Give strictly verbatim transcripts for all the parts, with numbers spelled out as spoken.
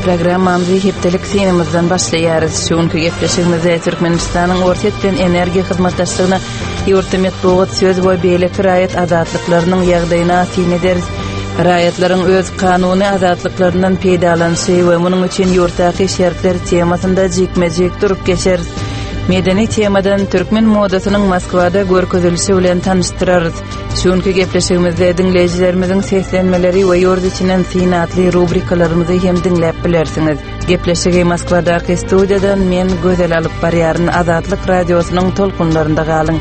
programmamyzy hepdelik sinimizden başlaýarys. Şonky gepleşigimizde Türkmenistanyň orta etden energiýa hyzmatdaşlygyna ýurtda metbuat söz we beýleki raýat azatlyklarynyň ýagdaýyna tin ederiz. Raýatlaryň öz kanuny azatlyklarynyň peýdalanşy we munyň üçin ýurtdaky şertler temasynda jekmejek durup geçeriz. Medeni temadan Türkmen modasynyň Moskwada görkezilişi bilen tanıştyrarys. Şonky gepleşigimizde dinleýijilerimiziň seslenmeleri we ýurt içinden synatly rubrikalarymyzy hem dinläp bilersiňiz. Gepleşigi Moskwadaky studiýadan men gözel alyp barýaryn Azatlyk radiosynyň tolkunlarynda galyň.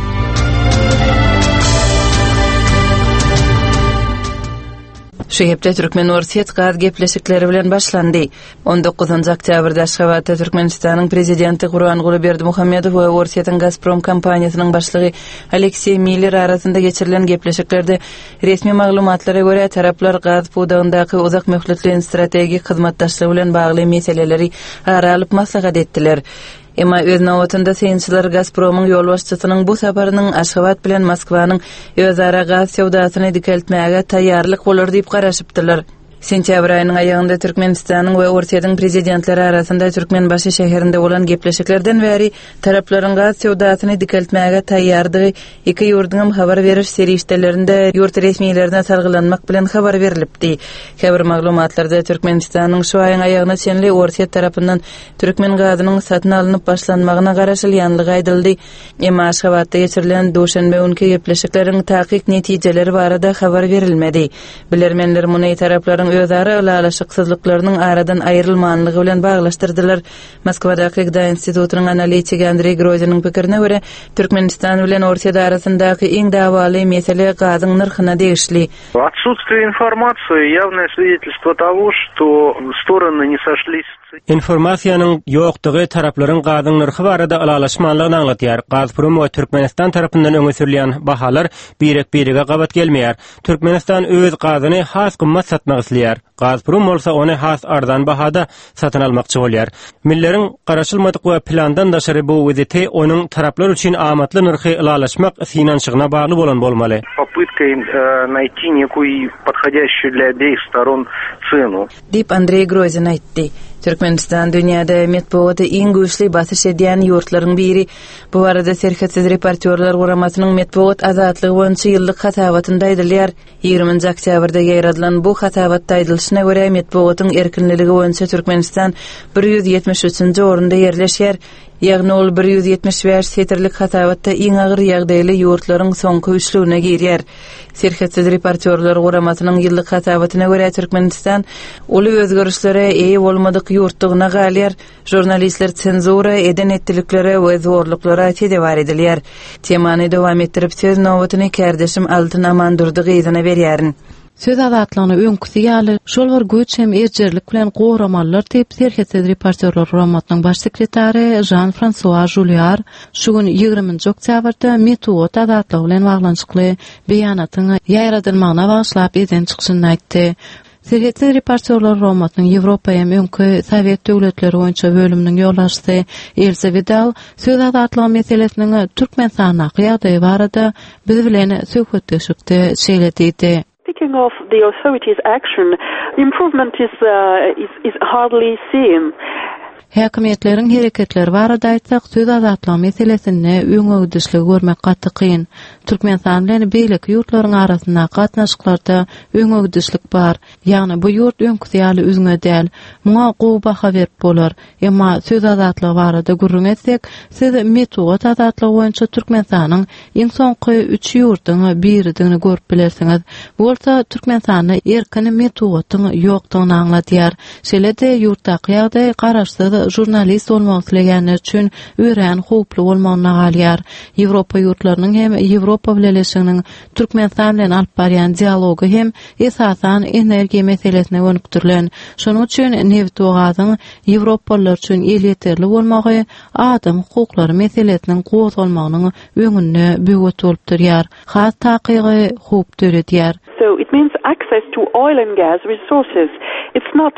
Şeýipde Türkmen Orsiýet gaz gepleşikleri bilen başlandy. on dokuzunçy oktýabrda Aşgabatda Türkmenistanyň prezidenti Gurbanguly Berdimuhammedow we Orsiýetiň Gazprom kompaniýasynyň başlygy Aleksey Miller arasynda geçirilen gepleşiklerde resmi maglumatlara görä taraplar gaz pudagyndaky uzak möhletli strategik hyzmatdaşlygy bilen bagly meseleleri aralyp maslahat etdiler. Emma öz nawatynda synçylar Gazpromyň ýolbaşçysynyň bu saparynyň Aşgabat bilen Moskwanyň özara gaz sewdasyny dikeltmäge taýýarlyk bolar diýip garaşypdylar. Sentyabr aýynyň aýagynda Türkmenistanyň we Orsiýetiň prezidentleri arasynda Türkmenbaşy şäherinde bolan gepleşiklerden bäri taraplaryň gaz sewdasyny dikeltmäge taýýardygy iki ýurdyň habar beriş serişdelerinde ýurt resmiýetlerine salgylanmak bilen habar berilipdi. Habar maglumatlarda Türkmenistanyň şu aýyň aýagyna çenli Orsiýet tarapyndan Türkmen gazynyň satyn alynıp başlanmagyna garaşylýanlygy aýdyldy. Emma Aşgabatda geçirilen duşanbe günkü gepleşikleriň taýyk netijeleri barada habar berilmedi. Bilermenler muny taraplaryň özara ulalaşyksızlyklarynyň aradan aýrylmanlygy bilen baglaşdyrdylar. Moskwadaky Gda institutynyň analitik Andrey Grozynyň pikirine görä, Türkmenistan bilen Orsiýet arasyndaky iň dawaly mesele gazyň narhyna degişli. Отсутствие информации явное свидетельство того, что стороны не сошлись. Informasiýanyň ýokdugy taraplaryň gazyň narhy barada alalaşmanlygyny anlatýar. Gazprom we Türkmenistan tarapyndan öňe sürilen bahalar birek-birege gabat gelmeýär. Türkmenistan öz gazyny has gymmat satmak isleýär. Gazprom bolsa ony has ardan bahada satyn almakçy bolýar. Milleriň garaşylmadyk we plandan daşary bu wezeti onuň taraplar üçin amatly narhy alalaşmak synanşygyna bagly bolan bolmaly. Попытка найти некую подходящую для обеих сторон цену. Dip Andrey Grozin aýtdy. Türkmenistan dünýäde metbuaty iň güýçli basyş edýän ýurtlaryň biri. Bu barada Serhetsiz reportyorlar guramasynyň metbuat azatlygy boýunça ýyllyk hatabatynda aýdylýar. ýygrimiňji oktýabrda ýaradylan bu hatabatda aýdylyşyna görä metbuatyň erkinligi boýunça Türkmenistan bir ýüz ýetmiş üçinji orunda ýerleşýär. Ýagny ol bir ýüz ýetmiş beş setirlik hatabatda iň agyr ýagdaýly ýurtlaryň soňky üçlügine girýär. Serhetsiz reportyorlar guramasynyň ýyllyk hatabatyna görä Türkmenistan uly özgörüşlere eýe bolmadyk ýurtdygyna galýar. Jurnalistler senzura eden etdilikleri we zorluklara tedewar edilýär. Temany dowam etdirip söz nowatyny kärdeşim Altyn Amandurdy gyzyna berýärin. Söz azatlygyny öňküsi ýaly şol bir güç hem erjerlik bilen goramallar diýip Serhetsiz reportyorlar guramasynyň baş sekretary Jean-François Julliard şu gün ýygrimiňji oktýabrda metbuat azatlygy bilen baglanyşykly beýanatyny ýaýradylmagyna başlap eden çykyşyny aýtdy. Serhetsiz reportyorlar guramasynyň Ýewropa hem öňkü Sowet döwletleri boýunça bölüminiň ýolbaşçysy Elsa Vidal söz azatlygy meselesiniň Türkmenistana ýagdaýy barada biz bilen söhbetleşipdi şeýledidi. Speaking of the authorities' action, the improvement is, uh, is, is hardly seen. Häkimetleriň hereketleri barada aýtsak, söz azatlygy meselesini öňöňdüşli görmek gaty kyn. Türkmenistan bilen beýleki ýurtlaryň arasynda gatnaşyklarda öňöňdüşlik bar. Ýagny bu ýurt öňküsi ýaly üzüňe däl, muňa gowy baha berip bolar. Emma söz azatlygy barada gurrun etsek, siz metbuat azatlygy boýunça Türkmenistanyň iň soňky üç ýurtyň biridigini görüp bilersiňiz. Bolsa Türkmenistanyň erkin metbuatyň ýokdugyny anlatýar. Şeýle-de ýurtdaky ýagdaý garaşsyz jurnalist olmak isleýänler üçin öýren howply bolmagyna galýar. Ýewropa ýurtlarynyň hem Ýewropa bileşiginiň Türkmenistan bilen alyp barýan dialogy hem esasan energiýa meselesine önükdirilen. Şonuň üçin neft we gazyň Ýewropalılar üçin ýeterli bolmagy adam hukuklary meselesiniň gozulmagynyň öňüne böwet bolup durýar. Has takygy howp töredýär. So it means access to oil and gas resources. It's not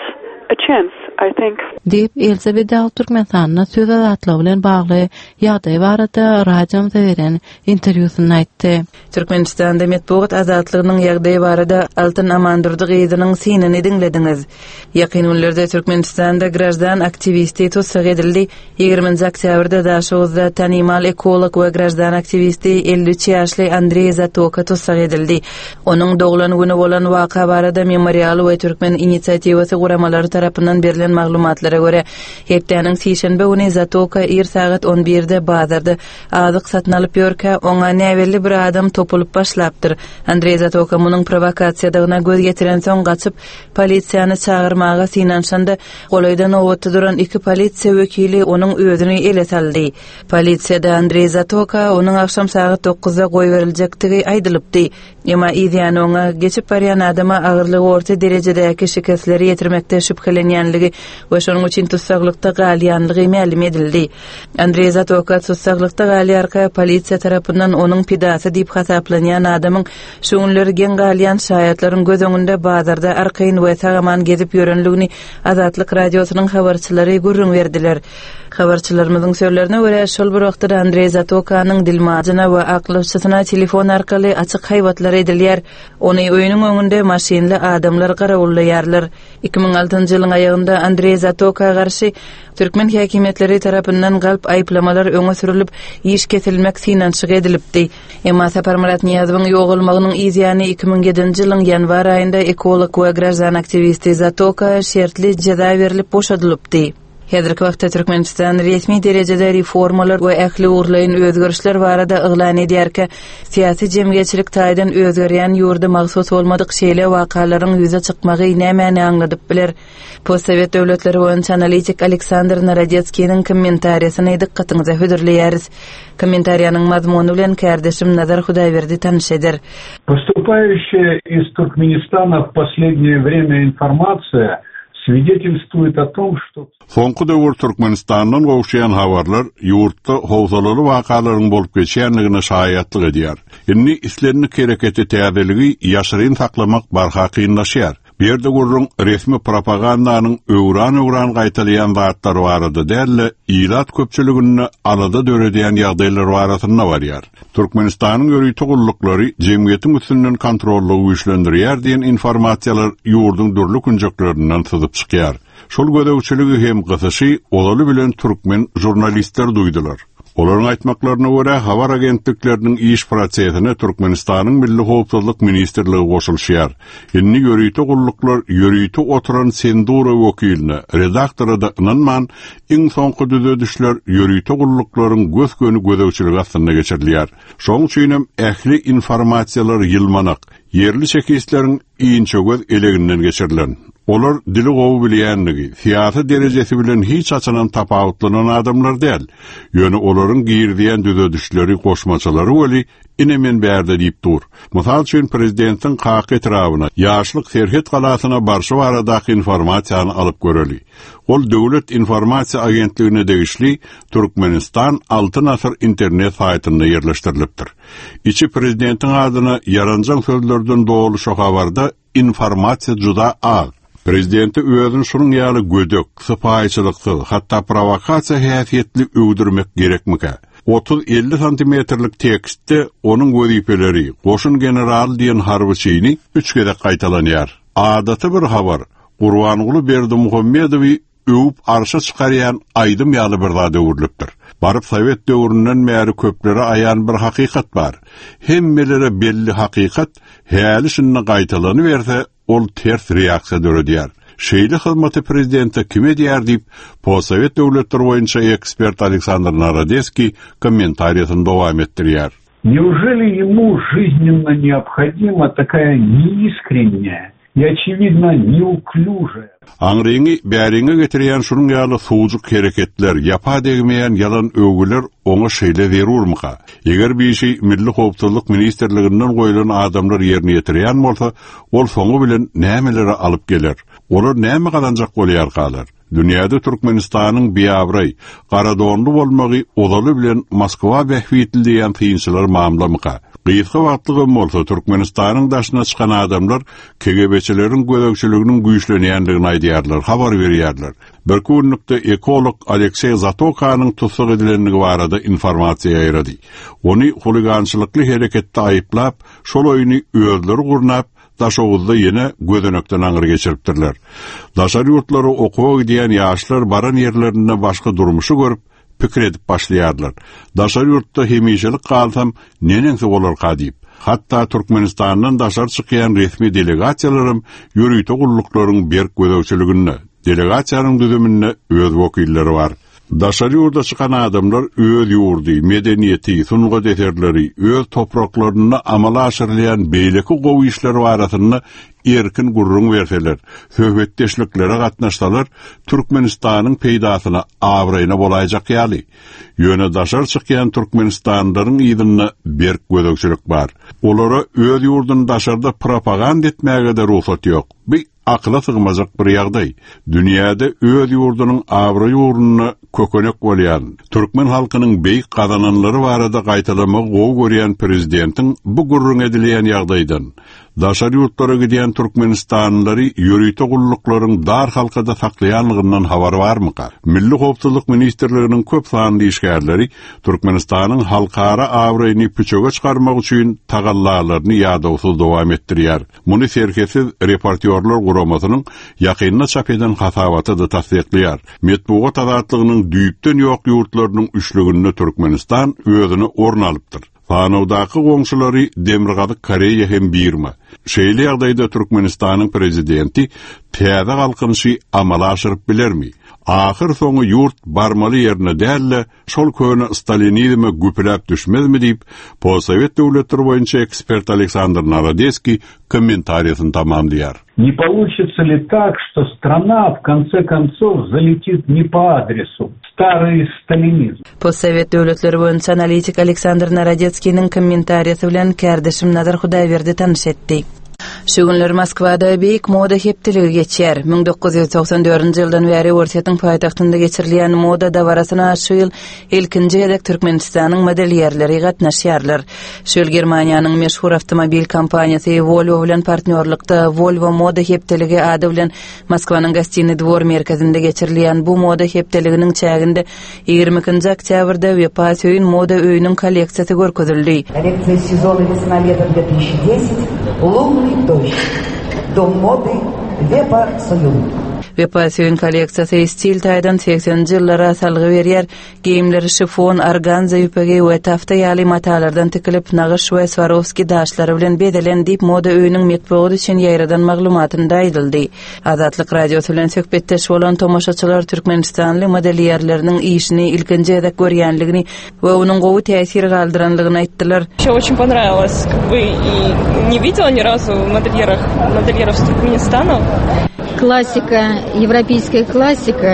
a chance, I think. Deyip Elizabeth Dağ Türkmenistan'a söz azatlygy bilen bagly ýagdaý barada radiomyza beren interwýusyny aýtdy. Türkmenistanda medeniýet azatlygynyň ýagdaýy barada Altyn Amandurdy gyzynyň sinini dinlediňiz. Ýakyn günlerde Türkmenistanda grajdan aktivisti tutsak edildi. ýygrüňji oktýabrda daşygyzda tanymal ekolog we grajdan aktivisti elli üç ýaşly Andrey Zatoka tutsak edildi. Onuň doglan güni bolan waka barada memorial we Türkmen inisiatiwasy guramalary tarapyndan berilen maglumatlara göre hepdeniň sişenbe güni Zatoka ir saat on birde bazarda azyk satyn alyp ýörkä oňa näwelli bir adam topulup başlapdyr. Andrey Zatoka munyň provokasiýadygyna göz getiren soň gaçyp polisiýany çağırmaga sinanşanda golaýdan owatda duran iki polisiýa wekili onuň özüni ele saldy. Polisiýada Andrey Zatoka onuň akşam saat dokuzda goý beriljektigi aýdylypdy. Ýa-ma ýa-ni oňa geçip barýan adama agyrlygy orta derejedäki şikestleri ýetirmekde şüphelenýänligi we şonuň üçin tutsaklykda galýanlygy ma'lum edildi. Andrey Zatoka tutsaklykda galýarka polisiýa tarapyndan onuň pidasy diýip hasaplanýan adamyň şu günleri gen galýan şaýatlaryň göz öňünde bazarda arkaýyn we sagaman gezip ýörenligini Azatlyk radiosynyň habarçylary görüň berdiler. Habarçylarymyzyň sözlerine görä şol bir wagtda Andrey Zatokanyň dilmadyna we aklawçysyna telefon arkaly açyk haýwatlar edilýär. Ony öýüniň öňünde maşinli adamlar garawullaýarlar. iki ming altıncı ýylyň aýagynda Andrey Zatoka garşy Türkmen häkimetleri tarapyndan galp aýplamalar öňe sürilip iş kesilmek sinançyk edilipdi. Emma Sapar Murat Niýazowyň ýoğulmagynyň izýany iki ming ýedinji ýylyň ýanwar aýynda ekolog we grajdan aktivisti Zatoka şertli jaza berilip boşadylypdy. Häzirki wagtda Türkmenistan resmi derejede reformalar we ähli urlaýyn özgörüşler barada yglan edýärkä, siýasy jemgyýetçilik taýdan özgerýän ýurda maksat bolmadyk şeýle wakalaryň ýüze çykmagy nämäni aňladyp biler. Postsovet döwletleri boýunça analitik Aleksandr Narodetskiň kommentariýasyny dikkatiňize hödürleýäris. Kommentariýanyň mazmuny bilen kardeşim Nazar Hudaýberdi tanış eder. Поступающая из Туркменистана в последнее время информация свидетельствует о том, что Soňky döwür Türkmenistandan gowşaýan habarlar ýurtda howsalaly wakalaryň bolup geçýänligine şaýatlyk edýär. Inni islerini kereketi täzeligi ýaşyryn saklamak barha kynlaşýar. Bir ýerde gurrun resmi propagandanyň öwran-öwran gaýtalýan zatlary barady dälle, ilat köpçüligini alada döredýän ýagdaýlar barasyna barýar. Türkmenistanyň ýörüýti gullukları jemgyýetiň üstünden kontrolly güýçlendirýär diýen informasiýalar ýurduň durly künjeklerininden syzyp çykýar. Şol gödäwçiligi hem gysyşy olaly bilen türkmen jurnalistler duýdular. Olaryň aýtmaklaryna görä habar agentlikleriniň iş prosesine Türkmenistanyň Milli Howpsuzlyk Ministrligi goşulýar. Inni ýörüýti gulluklar ýörüýti oturan sendura wekiline, redaktory da inanman, iň soňky düzedişler ýörüýti gulluklaryň gözgöni gödäwçiligi astyna geçirilýär. Şoň üçin hem ähli informasiýalar ýylmanak, yerli çekistleriň iňçe göz eleginden geçirilen. Olar dili gowy bilýänligi, siýasy derejesi bilen hiç açanan tapawutlanan adamlar däl. Ýöne olaryň giýirdiýän düzedişleri, goşmaçalary weli inemen bärde diýip dur. Mysal üçin prezidentiň Kak etrawyna, ýaşlyk Serhet galasyna barşy baradaky informasiýany alyp göreli. Ol döwlet informasiýa agentligine degişli Türkmenistan Altyn Asr internet saýtyna ýerleşdirilipdir. İçi prezidentiň adyna yaranjan sözlerden dogly şo habarda informasiýa juda az. Prezidenti özüň şunuň ýaly gödök, sypaýçylykly, hatda provokasiýa häsiýetli öwdürmek gerekmike. otuz elli santimetrlik tekstde onuň wezipleri, goşun general diýen harbyçyny üç gede gaýtalanýar. Adaty bir habar, Gurbanguly Berdimuhammedowy öwüp arşa çykarýan aýdym ýaly bir zat öwürlüpdir. Baryp Sowet döwründen märi köplere aýan bir hakykat bar. Hemmelere belli hakykat, häli şunny gaýtalany berse, ol ters reaksiýa döredýär. Şeýle hyzmaty prezidenti kime diýär diýip, Postsovet döwletleri boýunça ekspert Aleksandr Narodetski kommentariýasyny dowam etdirýär. Неужели ему жизненно необходима такая неискренняя и, очевидно, неуклюжая? Aňryňy bäriňe getirýän şunuň ýaly suwjuk hereketler, ýapa degmeýän yalan öwgüler oňa şeýle zerurmyka? Eger bir şey Milli Howpsuzlyk Ministrliginden goýulan adamlar ýerine ýetirýän bolsa, ol soňu bilen nämelere alyp geler? Olar näme gadanjak bolýar galar? Dünyada Türkmenistanyň biýabry, garadonly bolmagy odaly bilen Moskwa bähwitildiýän tynçylar mamlamyka. Gıyıtqı wagtlygy bolsa Türkmenistanyň daşyna çykan adamlar K G B'çileriň gödökçiliginiň güýçlenýändigini aýdýarlar, habar berýärler. Bir günlükde ekolog Aleksey Zatokanyň tutsak edilenligi barada informasiýa ýerdi. Ony huligançylykly hereketde aýyplap, şol oýuny öýdleri gurnap, Daşoğuzda yine gödönökten aňyr geçiripdirler. Daşary ýurtlary okuwa gidýän ýaşlar baran ýerlerinde başga durmuşy görüp, pikir edip başlaýarlar. Daşary ýurtda hemişelik galsam, nenense bolar diýip. Hatta Türkmenistanyň daşar çykýan resmi delegasiýalarym ýürüýte gullyklaryň berk gödökçiligini, delegasiýanyň düzümine öz wekilleri bar. Daşary ýurda çykan adamlar öz ýurdy, medeniýeti, sunga deterleri, öz topraklaryny amala aşyrlayan beýleki gowy işleri barasyny erkin gurrun berseler, söhbetdeşliklere gatnaşsalar, Türkmenistanyň peýdasyna awraýna bolajak ýaly. Ýöne daşar çykýan Türkmenistanlaryň ýygyna berk gödökçilik bar. Olara öz ýurduny daşarda propaganda etmäge de ruhsat ýok. Bu akla sığmazak bir ýagdaý. Dünýäde öz ýurdunyň awra ýurduny kökenek bolýan, türkmen halkynyň beýik kazananlary barada gaýtalamak gowy görýän prezidentiň bu gurrun edilýän ýagdaýdan daşary ýurtlara gidýän Türkmenistanlary ýürüýte gullyklaryň dar halkada saklaýanlygyndan habar barmyka? Milli howpsuzlyk ministrliginiň köp sanly işgärleri Türkmenistanyň halkara awraýny püçöge çykarmak üçin tagallalaryny ýadawsuz dowam etdirýär. Muny serkesiz reportýorlar guramasynyň ýakynyna çap eden hasabaty da tasdikleýär. Metbuat azatlygynyň düýpden ýok ýurtlarynyň üçlüginde Türkmenistan özüni orun alypdyr. Fanawdaky goňşulary Demirgazyk Koreýa hem birme. Şeýle ýagdaýda Türkmenistanyň prezidenti täze galkynşy amala aşyryp bilermi? Ahir soňy ýurt barmaly ýerine dälle, şol köne Stalinizme güpläp düşmezmi diýip, Possovet döwletleri boýunça ekspert Aleksandr Narodецкий комментарийин tamamlaýar. Не получится ли так, что страна в конце концов залетит не по адресу? Старый сталинизм. Possovet döwletleri boýunça analitik Aleksandr Narodецкийниň kommentariýasy bilen kärdeşim Nazar Hudaýberdi tanış etdi. Şu günler Moskwada beýik moda heptiligi geçýär. ming dokuz ýüz toksan dörtünji ýyldan bäri Orsiýatyň paýtagtynda geçirilýän moda dawarasyna şu ýyl ilkinji ýerek Türkmenistanyň modelýerleri gatnaşýarlar. Şu ýyl Germaniýanyň meşhur awtomobil kompaniýasy Volvo bilen partnerlikda Volvo moda heptiligi ady bilen Moskwanyň Gostiny dwor merkezinde geçirilýän bu moda heptiliginiň çäginde ýygrimi ikinji oktýabrda Wepasyň moda öýüniň kolleksiýasy görkezildi. Коллекция сезона весна-лето две тысячи десять. Лунный дождь. Дом моды Wepasyň. Wepasyň kolleksiýasy stil taýdan seksenji ýyllara salgy berýär. Giyimleri şifon, organza ýüpegi we tafta ýaly matalardan tikilip nagyş we Swarovski daşlary bilen bedelen diýip moda öýüniň metbuaty üçin ýaýradan maglumatyny aýdyldy. Azatlyk radiosu bilen söhbetdeş bolan tomoşaçylar Türkmenistanly modelýerleriniň işini ilkinji ýerek görýänligini we onuň gowy täsir galdyranlygyny aýtdylar. Ещё очень понравилось, как бы и не видела ни разу модельеров, модельеров с Туркменистана. Классика, европейская классика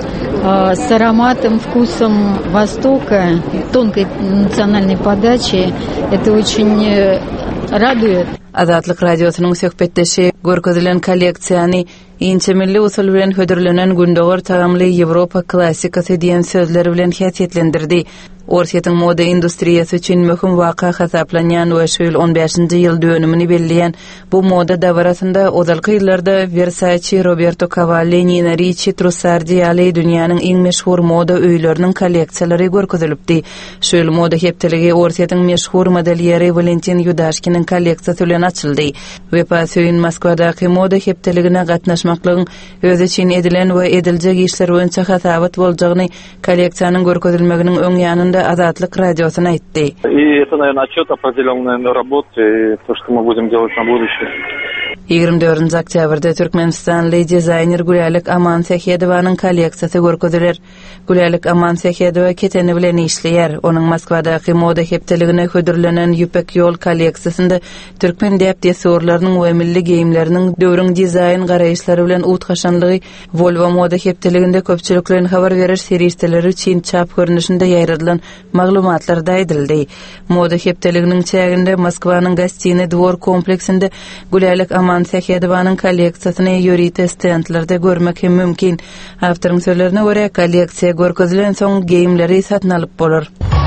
э, с ароматом, вкусом Востока, тонкой национальной подачи. Это очень э, радует. Azatlyk radiosynyň söhbetdeşi görkezilen kolleksiýany inçe milli usul bilen hödürlenen gündogor tagamly Ýewropa klassikasy diýen sözleri bilen häsiýetlendirdi. Orsiýatyň moda industriýasy üçin möhüm waka hasaplanýan we şu ýyl on beşinji ýyl dönümini belleýän bu moda dawarasynda ozalky ýyllarda Versace, Roberto Cavalli, Nina Ricci, Trussardi ýaly dünýäniň iň meşhur moda öýleriniň kolleksiýalary görkezilipdi. Şu ýyl moda heptiligi Orsiýatyň meşhur modelýeri Valentin Yudashkin'in kolleksiýasy bilen açyldy. Wepasyň Moskwadaky moda heptiligine gatnaşmaklygyň öz için edilen we ediljek işler boýunça hasabat boljagyny kolleksiýanyň görkezilmeginiň öň ýanynda Azatlyk radiosyna aýtdy. И это, наверное, отчет определенной работы, то, что мы будем делать на будущее. ýygrimi dördünji oktýabrda Türkmenistanly dizaýner Gülälik Amansahedowanyň kolleksiýasy görkeziler. Gülälik Amansahedowa keteni bilen işleýär. Onuň Moskwadaky moda heptiligine hödürlenen ýüpek ýol kolleksiýasynda türkmen däpdesorlarynyň we milli giyimleriniň döwrüň dizaýn garaýşlary bilen utgaşanlygy Volvo moda heptiliginde köpçüliklerin habar beriş seriýetleri üçin çap görnüşinde ýaýradylan maglumatlar da aýdyldy. Moda heptiliginiň çäginde Moskwanyň Gostiny dwor kompleksinde Gülälik Aman Sultan Sekiyedowyň kolleksiýasyny ýörite stendlerde görmek hem mümkin. Awtoryň sözlerine görä, kolleksiýa görkezilen soň geyimleri satyn alyp bolar.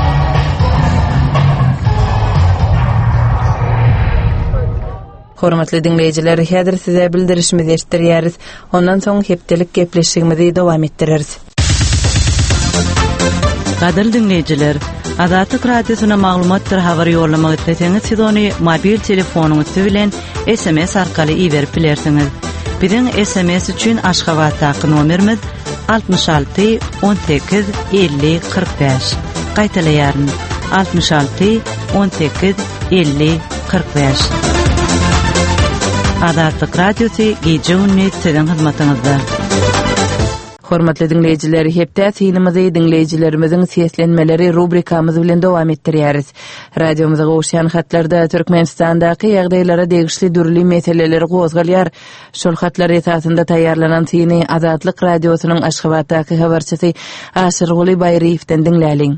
Hormatly dinleýijiler, häzir size bildirişimizi eşitdirýäris. Ondan soň hepdelik gepleşigimizi dowam etdireriz. Gadyr dinleýijiler, Azatlyk radiosyna maglumatlar habar ýollamak isleseňiz, siz ony mobil telefonuňyz bilen S M S arkaly iýerip bilersiňiz. Biziň S M S üçin Aşgabatdaky nomerimiz altmış altı on sekiz elli kırk beş. Gaýtalaýaryn altmış altı on sekiz elli kırk beş. Azatlyk radiosy gece ünni siziň hyzmatyňyzda. Hormatly dinleýijiler, hepde synymyzy dinleýijilerimizin seslenmeleri rubrikamyz bilen dowam etdirýäris. Radiomyza goşýan hatlarda Türkmenistandaky ýagdaýlara degişli dürli meseleleri gozgalýar. Şol hatlar esasında taýýarlanan syny Azatlyk radiosynyň Aşgabatdaky habarçysy Asyrguly Baýryewden dinläliň.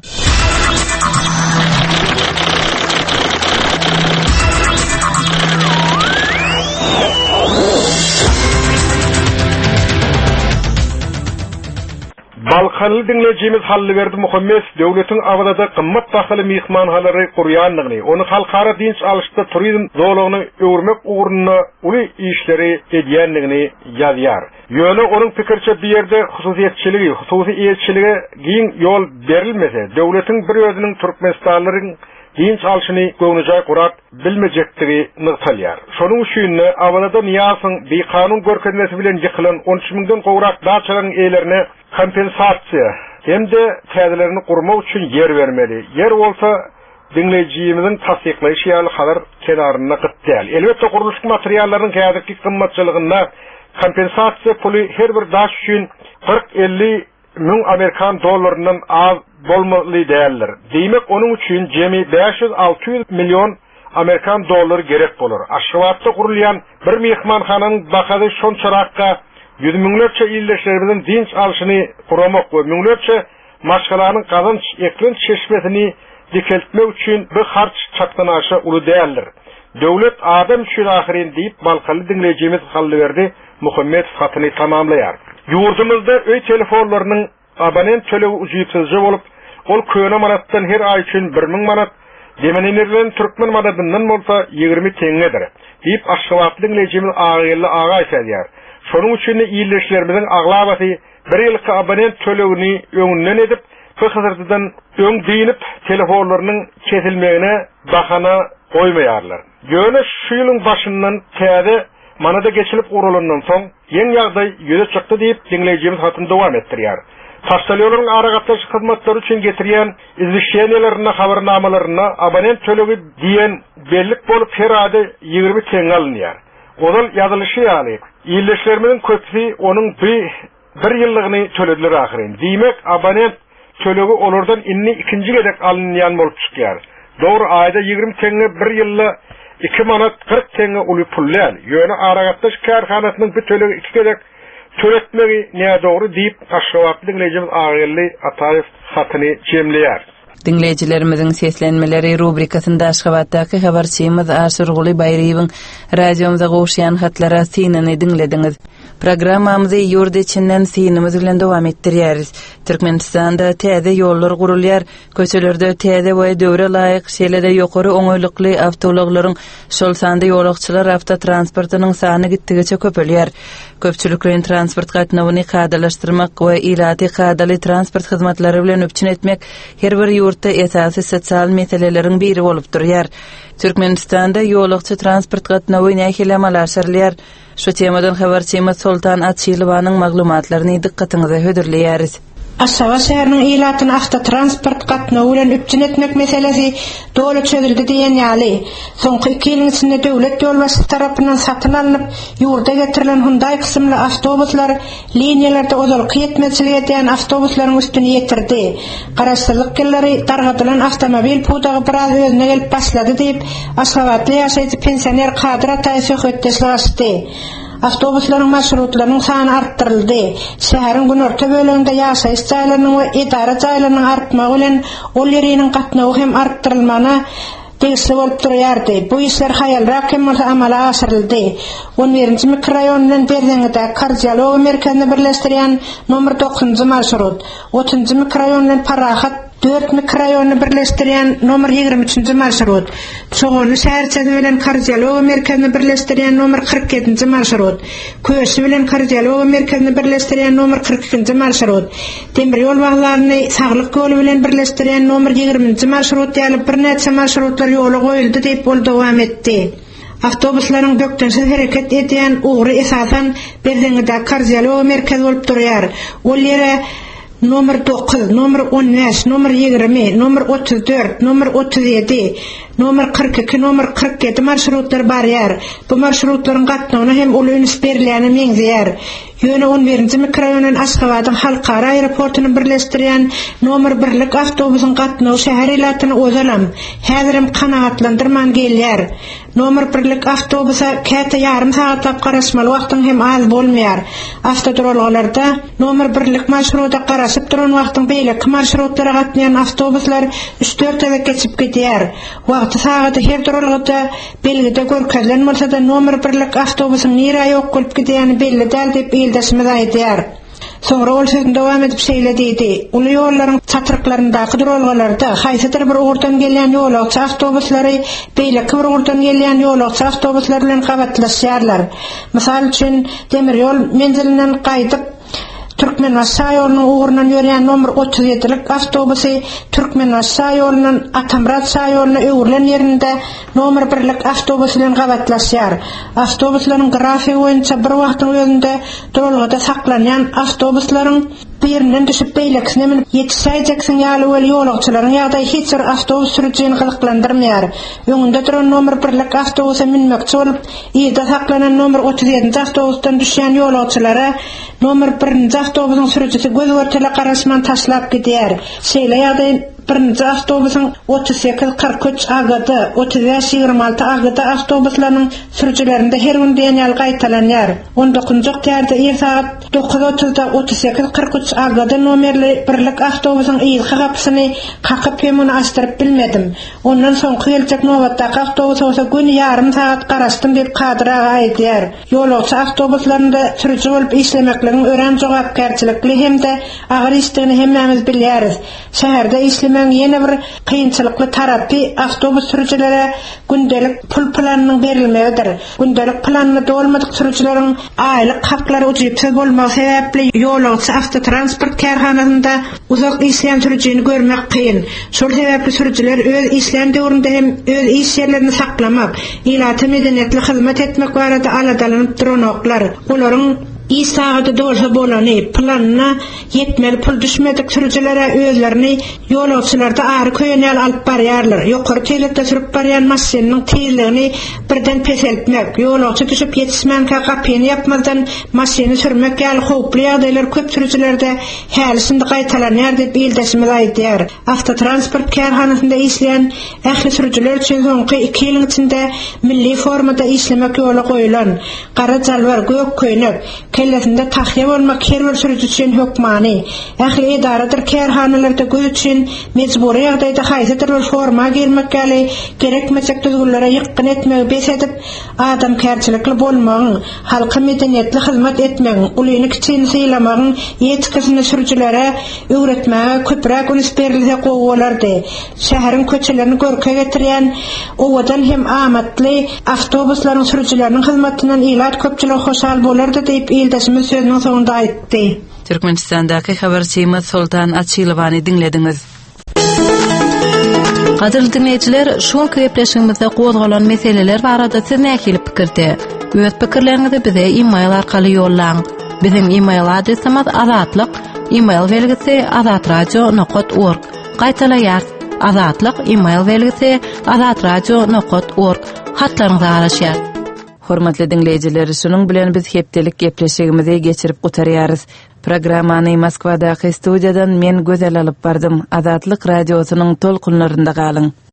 Balkanly dinleýijimiz Hallyberdi Muhammed döwletiň awdada gymmat bahaly mehmanhalary gurýanlygyny, ony halkara dinç alışda turizm zolugyny öwürmek uğruna uly işleri edýänligini ýazýar. Ýöne onuň pikirçe bir ýerde hususiýetçiligi, hususy elçiligi giň ýol berilmese, döwletiň bir özüniň Türkmenistanlaryň dinç alşyny göwnüjay gurat bilmejekdigi nyksalýar. Şonuň üçin awdada niýasyň bir kanun görkezmesi bilen ýykylan on üç miňden gowrak daçaryň eýlerine kompensasiýa hemde täzelerini gurmak üçin yer bermeli. Yer bolsa dinleýijimizin tasdiklaýyşy ýaly habar kenaryna gytdäl. Elbetde guruluş materiallarynyň häzirki gymmatçylygyna kompensasiýa puly her bir daş üçin kırk elli miň Amerikan dollarynyň az bolmaly däldir. Diýmek onuň üçin jemi beş yüz altı yüz milyon Amerikan dollary gerek bolar. Aşgabatda gurulýan bir mehmanhananyň bahasy şonçarakka yüz miňlerçe ýyldaşlaryň dinç alşyny guramak we miňlerçe maşgalanyň kazanç eklen çeşmesini dikeltmek üçin bir harç çaktanaşy uly däldir. Döwlet adam üçin ahirin diýip Balkanly dinleýijimiz Hallyberdi Muhammed hatyny tamamlaýar. Ýurdumyzda öý telefonlarynyň abonent төлegi ücretsizje bolup, ol köne manatdan her ay üçin bir miň manat, demenilerilen türkmen manatyndan bolsa ýygrimi teňedir. Diýip Aşgabatly dinleýijimiz Agylly aga aýtýar. Şonuň üçin ýyldaşlaryň aglabasy bir ýylky abonent tölegini öňünden edip, bu hazırdan öň diýilip telefonlarynyň kesilmegine bahana goýmaýarlar. Ýöne şu ýylyň başyndan täze manada geçilip urulandan soň ýeň ýagdaý ýüze çykdy diýip dinleýijimiz hatyny dowam etdirýär. Taşsalyoların aragatlaş hyzmatlary üçin getirýän izleşýänlerine, habarnamalaryna abonent tölegi diýen bellik bolup her ady ýygrimi teň alynýar. Onal ýazylyşy ýaly. Ýyldaşlarymyň köpsi onuň bir bir ýyllygyny tölediler ahirin. Diýmek abonent tölegi olardan inni ikinji gedek alynýan bolup çykýar. Dogry aýda ýygrimi teňe bir ýylda iki manat kırk teňe uly pullýar. Ýöne aragatlaş karhanasynyň bir tölegi iki gedek töretmegi näme dogry diýip Aşgabatly dinleýijimiz Agylly Ataýew hatyny jemleýär. Dinleýijilerimizin seslenmeleri rubrikasynda Aşgabatdaky habarçymyz Asyrguly Baýryewň radiomuza goşýan hatlara synyny dinlediňiz. Programmamyzy ýurt içinden synymyz bilen dowam etdirýäris. Türkmenistanda täze ýollar gurulýar, köçelerde täze we döwre laýyk şeýlede ýokary oňoýlykly awtologlaryň şol sanda ýolakçylar awtotransportynyň sany gitdigiçe köpelýär. Köpçüliklerin transport gatnawyny kadalaşdyrmak we ilaty kadaly transport hyzmatlary bilen öpçün etmek her bir ýurtda esasy sosial meseleleriň biri bolup durýar. Türkmenistanda ýolakçy transport gatnawy nähile malaşyrlýar. Şu temadan habarçymyz Sultan Atçylowanyň maglumatlaryny dikkatiňize hödürleýäris. Aşgabat şäheriniň ilatyny awtotransport gatnawy bilen öpçün etmek meselesi döwle çözüldi diýen ýaly. Soňky iki ýyl içinde döwlet ýolbaşçy tarapyndan satyn alynıp, ýurda getirilen Hyundai kysymly awtobuslar liniýalarda ozalky ýetmezçilik edýän awtobuslaryň üstüne ýetirdi. Garaşsyzlyk gellери dargadylan awtomobil pudagy biraz özüne gelip başlady diýip Aşgabatly ýaşaýjy pensioner Kadir Ataýew söhbetdeşlik açdy. Avtobuslaryň marşrutlarynyň sany arttyryldy. Şäheriň günorta böleginde ýaşaýyş jaýlarynyň we idara jaýlarynyň artmagy bilen ol ýeriniň gatnawy hem arttyrylmana Degisli bolup durýardy. Bu işler hayalrak hem amala aşyryldy. on birinji mikrorayonyň berdiňde kardiolog merkezini birleşdirýän nomer dokuzunjy marşrut, otuzunjy mikrorayonyň Parahat dört mikrorayonyny birleşdirýän nomer ýigirme üçünjy marşrut, Çoğunly şäherçesi bilen kardiolog merkezini birleşdirýän nomer kırk yedinji marşrut, Köşü bilen kardiolog merkezini birleşdirýän nomer kırk ikinji marşrut, temir ýol baglaryny saglyk ýolu bilen birleşdirýän nomer ýigirminji marşrut ýaly bir neçe marşrutlar ýola goýuldy diýip bol dowam etdi. Avtobuslaryň dökdensiz hereket edýän ugry esasan berdiňde kardiolog merkezi bolup durýar. Ol ýere nomer dokuz, nomer on beş, nomer ýigirme, nomer otuz dört, nomer otuz yedi, nomer kırk iki, nomer kırk yedi marşrutlar barýar. Bu marşrutlaryň gatnawyna hem ol öňüs berilýäni meňzeýär. Ýöne on birinji mikrorayonyň Aşgabatyň halkara aeroportuny birleşdirýän nomer birlik avtobusyň gatnawy şäher ilatyny ozalam. Häzirim kanagatlandyrman gelýär. Nomer birlik avtobusa käte ýarym sagatlap garaşmaly wagtyň hem az bolmaýar. Avtodrolgalarda nomer birlik marşruta garaşyp duran wagtyň beýleki marşrutlara gatnaýan avtobuslar üç dört ýyl geçip gidýär. Wagty sagaty her drolgada belgide görkezlen bolsa-da nomer birlik avtobusyň nirä ýok bolup gidýäni belli däl diýip ýyldaşmaz aýdýar. Soňra ol sözüni dowam edip şeýledidi. Uly ýollaryň çatyryklaryndaky drolgalarda haýsydyr bir ugurdan gelýän ýolagçy awtobuslary beýleki bir ugurdan gelýän ýolagçy awtobuslar bilen gawatlaşýarlar. Mysal üçin temir ýol menzilinden gaýdyp Türkmenbaşy ýolunyň ugurundan ýörýän nomer otuz yedilik awtobusy Türkmenbaşy ýolunyň Atamrat ýoluna öwrilen ýerinde nomer birlik awtobus bilen gawatlaşýar. Awtobuslaryň grafigi boýunça bir wagtyň özünde drolgada saklanýan awtobuslaryň birinden düşüp beýlekine minip ýetişäjeksin ýaly wel ýolagçylaryň ýagdaýy hiç bir awtobus sürüjini gyzyklandyrmaýar. Öňünde duran nomer birlik awtobusa minmekçi bolup, ýerde saklanan nomer otuz yedinji awtobusdan düşýän ýolagçylara nomer birinji awtobusyň sürüjisi göz görtele garaşman taşlap gidýär. Şeýle ýagdaýy birinji awtobusyň otuz sekiz kırk üç A G D, otuz beş ýigirme alty A G D awtobuslarynyň sürüjilerinde her gün diýen ýaly gaýtalanýar. on dokuzunjy oktyýarda er saat dokuz otuzda otuz sekiz kırk üç A G D nomerli birlik awtobusyň ýygy gapysyny kakyp hem onu açdyryp bilmedim. Ondan soňky geljek nowatdaky awtobus bolsa gün ýarym saat garaşdym diýip Kadyr aga aýdýar. Ýolagçy awtobuslarynda sürüji bolup işlemekligiň ören jogapkärçilikli hemde agyr işdigini hemmemiz bilýäris. Şäherde işlemek ýene bir kynçylykly tarapy awtobus sürüjilere gündelik pul planynyň berilmegidir. Gündelik planyny dolmadyk sürüjileriň aýlyk haklary ücretsiz bolmagy sebäpli ýolagçy avtotransport kärhanasynda uzak işleýän sürüjini görmek kyn. Şol sebäpli sürüjiler öz işleýän döwründe hem öz iş ýerlerini saklamak, ilaty medeniyetli hyzmat etmek barada aladalanyp duranoklar. Olaryň İş saati dolsa bolany planına yetmeli pul düşmedik sürüjilere özlerini ýolagçylarda ary köýnel alyp barýarlar. Ýokary teýlekde sürüp barýan maşynyň teýligini birden peseltmek, ýolagçy düşüp ýetişmänkä gapyny ýapmazdan maşyny sürmek ýaly howply ýagdaýlar köp sürüjilerde hälisinde gaýtalanýar diýip ýyldaşmaz aýdýar. Avtotransport kärhanasynda işleýän ähli sürüjiler üçin soňky iki ýyl içinde milli formada işlemek ýola goýulan gara jalbar gök köýnek kellesinde tahýa bolmak her bir sürüji üçin hökmany. Ähli idaradyr kärhanalarda göz üçin mejburi ýagdaýda haýsydyr bir forma girmek ýaly gerekmejek düzgünlere ýykyn etmegi bes edip adam kärçilikli bolmagyň, halka medeniyetli hyzmat etmegiň, ulyny kiçini syýlamagyň ýetkisyni sürüjilere öwretmäge köprek üns berilse gowalardy. Şäheriň köçelerini görke getirýän owadan hem amatly awtobuslaryň sürüjileriniň hyzmatyndan ilat köpçülik hoşal bolardy diýip ýyldaşymyz sözüniň soňunda aýtdy. Türkmenistandaky habarçymy Sultan Açylowany dinlediňiz. Gadyr dinleýijiler, şu gepleşigimizde gozgalan meseleler barada siz näkili pikirde? Öz pikirlerinizi bize e-mail arkaly ýollaň. Bizim e-mail adresimiz azatlyk, e-mail belgisi azatradio nokta org. Gaýtalaýar, azatlyk e-mail belgisi azatradio nokta org. Hatlaryňyza garaşýar. Hormatly dinleýijiler, şunuň bilen biz hepdelik gepleşigimizi geçirip gutarýarys. Programmany Moskwadaky studiýadan men gözel alyp bardym. Azatlyk radiosynyň tolkunlarynda galyň.